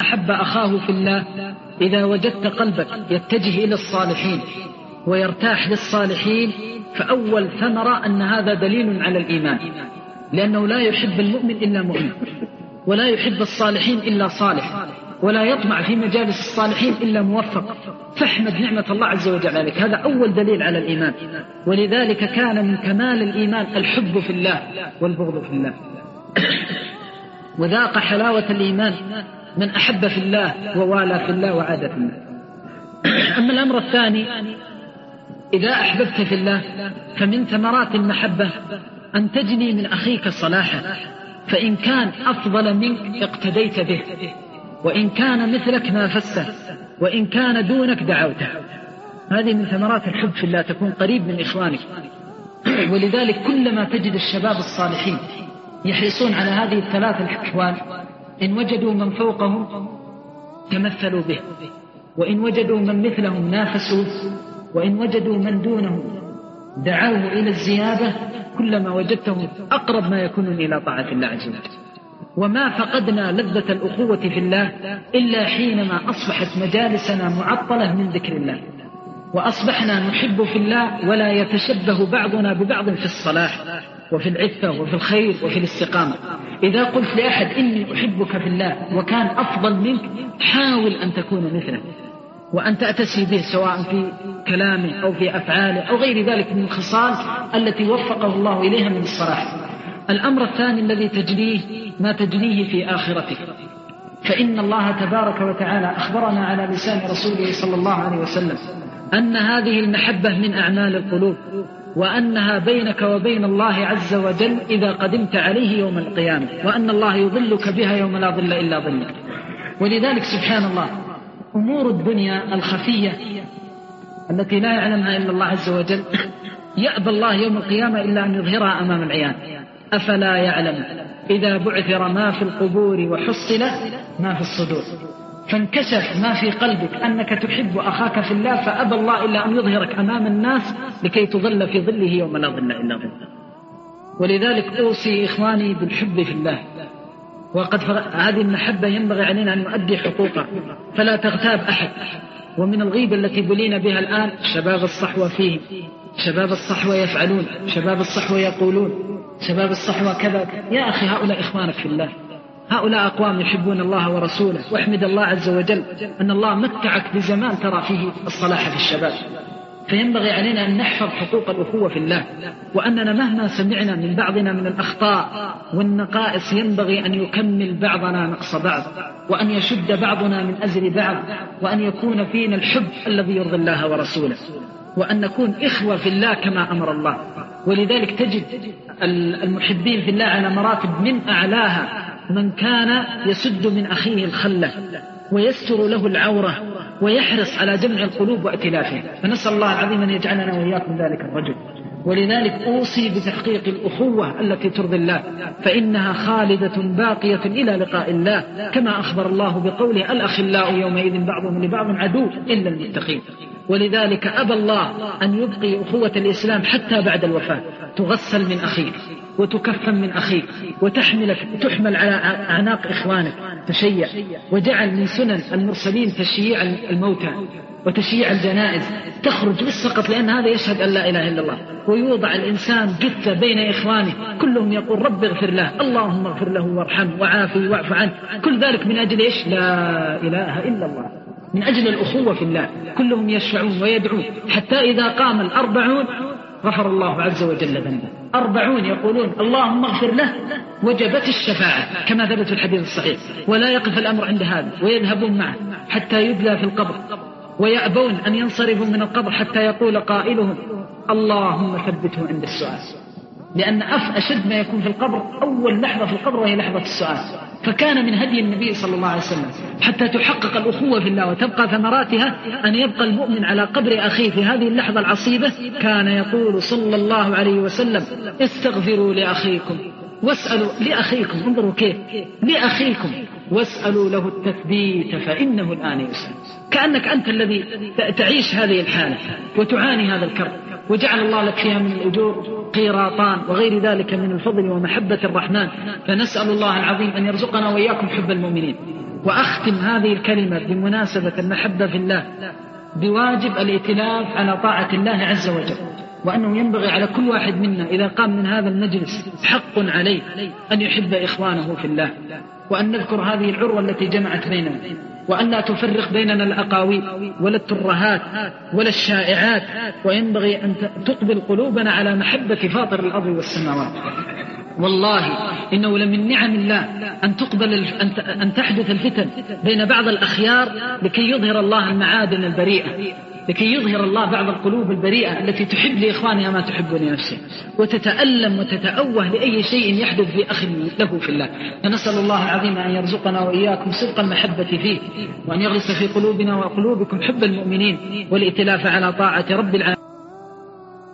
أحب أخاه في الله إذا وجدت قلبك يتجه إلى الصالحين ويرتاح للصالحين، فأول ثمرة أن هذا دليل على الإيمان، لأنه لا يحب المؤمن إلا مؤمن، ولا يحب الصالحين إلا صالح، ولا يطمع في مجالس الصالحين إلا موفق. فاحمد نعمة الله عز وجل عليك، هذا أول دليل على الإيمان. ولذلك كان من كمال الإيمان الحب في الله والبغض في الله. وذاق حلاوة الإيمان من أحب في الله ووالى في الله وعاد في الله. أما الأمر الثاني، إذا أحببت في الله فمن ثمرات المحبة أن تجني من أخيك صلاحا، فإن كان أفضل منك اقتديت به، وإن كان مثلك نافسته، وإن كان دونك دعوته. هذه من ثمرات الحب في الله، تكون قريب من إخوانك. ولذلك كلما تجد الشباب الصالحين يحرصون على هذه الثلاث الأحوال، إن وجدوا من فوقهم تمثلوا به، وإن وجدوا من مثلهم نافسوا، وإن وجدوا من دونهم دعوه إلى الزيادة، كلما وجدتهم أقرب ما يكونون إلى طاعة الله عز وجل. وما فقدنا لذة الأخوة في الله إلا حينما أصبحت مجالسنا معطلة من ذكر الله، وأصبحنا نحب في الله ولا يتشبه بعضنا ببعض في الصلاح وفي العفة وفي الخير وفي الاستقامة. إذا قلت لأحد إني أحبك في الله وكان أفضل منك، حاول أن تكون مثله، وأن تأتسي به سواء في كلامه أو في أفعاله أو غير ذلك من الخصال التي وفقه الله إليها من الصلاح. الأمر الثاني الذي تجنيه ما تجنيه في آخرتك، فإن الله تبارك وتعالى أخبرنا على لسان رسوله صلى الله عليه وسلم أن هذه المحبة من أعمال القلوب، وأنها بينك وبين الله عز وجل إذا قدمت عليه يوم القيامة، وأن الله يظلك بها يوم لا ظل إلا ظلك. ولذلك سبحان الله أمور الدنيا الخفية التي لا يعلمها إلا الله عز وجل يأبى الله يوم القيامة إلا أن يظهرها أمام العيان. أفلا يعلم إذا بعثر ما في القبور وحصل ما في الصدور. فانكشف ما في قلبك أنك تحب أخاك في الله، فأبى الله إلا أن يظهرك أمام الناس لكي تظل في ظله يوم لا ظل إلا ظله. ولذلك أوصي إخواني بالحب في الله، وقد هذه المحبة ينبغي علينا أن نؤدي حقوقها، فلا تغتاب أحد. ومن الغيبة التي بلينا بها الآن شباب الصحوة فيه، شباب الصحوة يفعلون، شباب الصحوة يقولون، شباب الصحوة كذا. يا أخي هؤلاء إخوانك في الله، هؤلاء أقوام يحبون الله ورسوله، واحمد الله عز وجل أن الله متعك بزمان ترى فيه الصلاح في الشباب. فينبغي علينا أن نحفظ حقوق الأخوة في الله، وأننا مهما سمعنا من بعضنا من الأخطاء والنقائص ينبغي أن يكمل بعضنا نقص بعض، وأن يشد بعضنا من أزر بعض، وأن يكون فينا الحب الذي يرضي الله ورسوله، وأن نكون إخوة في الله كما أمر الله. ولذلك تجد المحبين في الله على مراتب، من أعلاها من كان يسد من أخيه الخلة ويستر له العورة ويحرص على جمع القلوب وائتلافها. فنسأل الله العظيم أن يجعلنا وإياكم ذلك الرجل. ولذلك أوصي بتحقيق الأخوة التي ترضي الله، فإنها خالدة باقية إلى لقاء الله، كما أخبر الله بقوله الأخلاء يومئذ بعضهم لبعض عدو إلا المتقين. ولذلك أبى الله أن يبقي أخوة الإسلام حتى بعد الوفاة، تغسل من أخيك وتكفن من أخيك وتحمل على أعناق إخوانك، تشيع. وجعل من سنن المرسلين تشييع الموتى وتشييع الجنائز، تخرج بس فقط لأن هذا يشهد أن لا إله إلا الله، ويوضع الإنسان جثة بين إخوانه كلهم يقول رب اغفر له، اللهم اغفر له وارحمه وعافه واعف عنه. كل ذلك من أجل إيش؟ لا إله إلا الله، من أجل الأخوة في الله. كلهم يشفعون ويدعون حتى إذا قام 40 غفر الله عز وجل ذنبه. 40 يقولون اللهم اغفر له، وجبت الشفاعة كما ثبت في الحديث الصحيح. ولا يقف الأمر عند هذا، ويذهبون معه حتى يدلى في القبر، ويأبون أن ينصرفوا من القبر حتى يقول قائلهم اللهم ثبته عند السؤال، لأن أشد ما يكون في القبر أول لحظة في القبر وهي لحظة السؤال. فكان من هدي النبي صلى الله عليه وسلم حتى تحقق الأخوة في الله وتبقى ثمراتها أن يبقى المؤمن على قبر أخيه في هذه اللحظة العصيبة. كان يقول صلى الله عليه وسلم استغفروا لأخيكم واسألوا لأخيكم، انظروا كيف، لأخيكم واسألوا له التثبيت فإنه الآن يسأل. كأنك أنت الذي تعيش هذه الحالة وتعاني هذا الكرب، وجعل الله لك فيها من الأجور قيراطان وغير ذلك من الفضل ومحبة الرحمن. فنسأل الله العظيم أن يرزقنا وإياكم حب المؤمنين، وأختم هذه الكلمة بمناسبة المحبة في الله بواجب الائتلاف على طاعة الله عز وجل، وأنه ينبغي على كل واحد منا إذا قام من هذا المجلس حق عليه أن يحب إخوانه في الله، وأن نذكر هذه العروة التي جمعت بيننا، وأن لا تفرق بيننا الأقاويل ولا الترهات ولا الشائعات، وينبغي أن تقبل قلوبنا على محبة فاطر الأرض والسماوات. والله إنه لمن نعم الله أن تحدث الفتن بين بعض الأخيار لكي يظهر الله المعادن البريئة، لكي يظهر الله بعض القلوب البريئة التي تحب لإخوانها ما تحب لنفسه، وتتألم وتتأوه لأي شيء يحدث في أخ له في الله. فنسأل الله العظيم أن يرزقنا وإياكم صدق المحبة فيه، وأن يغرس في قلوبنا وقلوبكم حب المؤمنين والائتلاف على طاعة رب العالمين.